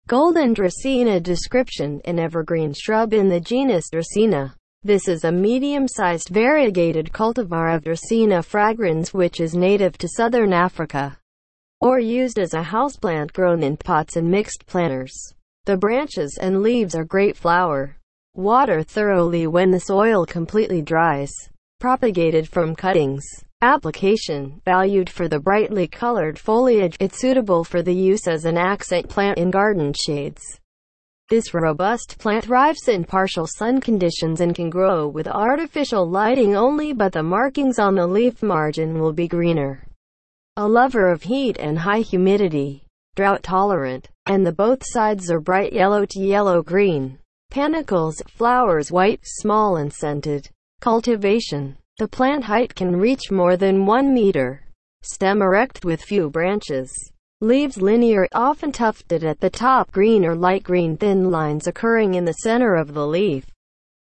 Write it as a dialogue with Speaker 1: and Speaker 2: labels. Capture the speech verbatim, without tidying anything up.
Speaker 1: Golden Dracaena description: an evergreen shrub in the genus Dracaena. This is a medium-sized variegated cultivar of Dracaena fragrans which is native to southern Africa, or used as a houseplant grown in pots and mixed planters. The branches and leaves are great flower. Water thoroughly when the soil completely dries. Propagated from cuttings. Application: valued for the brightly colored foliage. It's suitable for the use as an accent plant in garden shades. This robust plant thrives in partial sun conditions and can grow with artificial lighting only, but the markings on the leaf margin will be greener. A lover of heat and high humidity. Drought tolerant. And the both sides are bright yellow to yellow-green. Panicles, flowers white, small and scented. Cultivation: the plant height can reach more than one meter. Stem erect with few branches. Leaves linear, often tufted at the top, green or light green, thin lines occurring in the center of the leaf.